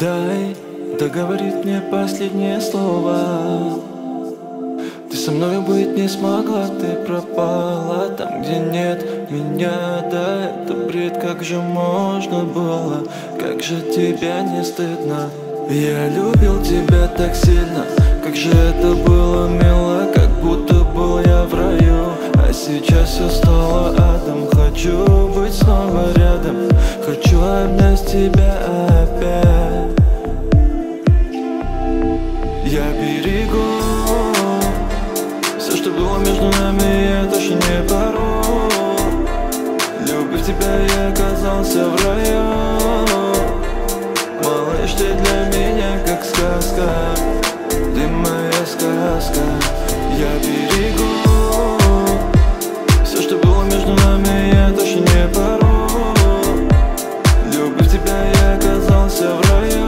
Дай договорить мне последнее слово. Ты со мной быть не смогла, ты пропала там, где нет меня. Да, это бред, как же можно было, как же тебя не стыдно. Я любил тебя так сильно, как же это было мило, как будто был я в раю. А сейчас все стало адом, хочу быть снова рядом, хочу обнять тебя опять. Я берегу все, что было между нами, я точно не порву. Любив тебя, я оказался в раю. Малыш, ты для меня как сказка, ты моя сказка. Я берегу все, что было между нами, я точно не порву. Любив тебя, я оказался в раю.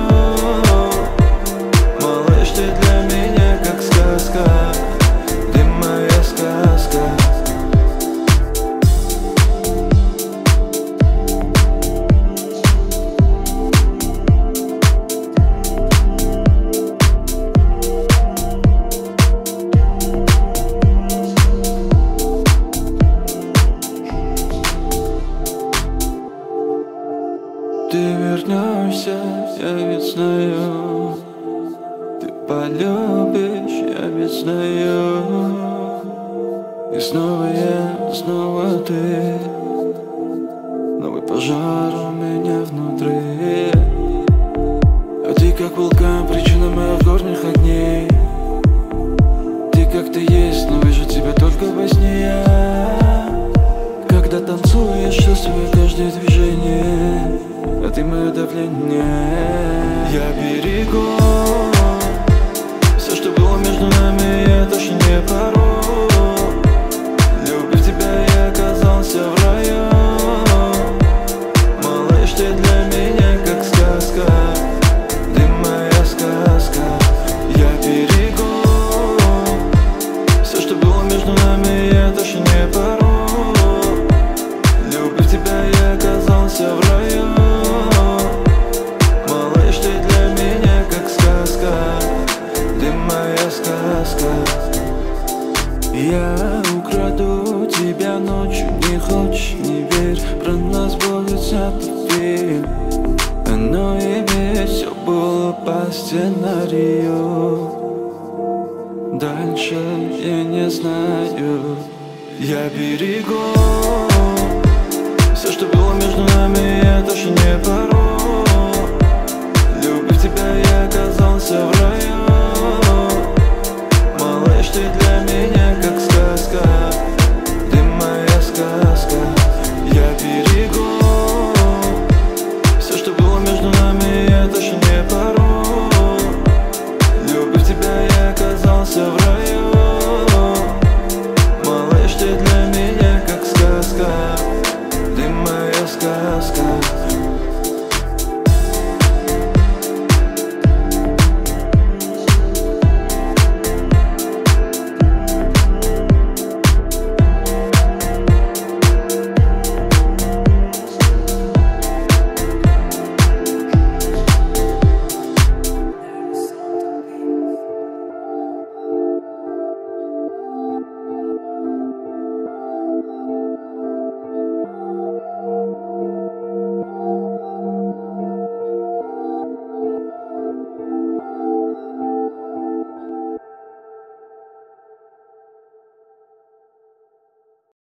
Малыш, ты для меня как сказка, ты моя сказка. Ты вернешься, я ведь знаю. Ты полюбишь, я ведь знаю. И снова я, снова ты. Новый пожар у меня внутри. А ты как вулкан, причина моих горных огней. Ты как ты есть, но вижу тебя только во сне я. Когда танцуешь, чувствую каждое движение, а ты мое давление. Я берегу все, что было между нами, я точно не порву. Любив тебя, я оказался в раю. Малыш, ты для меня как сказка, ты моя сказка. Я берегу все, что было между нами, я точно не порву. Любив тебя, я оказался в раю. Малыш, ты для меня как сказка, ты моя сказка. Я украду тебя ночью, не хочешь, не верь, про нас будет снят фильм. Оно и ведь все было по сценарию. Дальше я не знаю. Я берегу все, что было между нами, я точно не порву.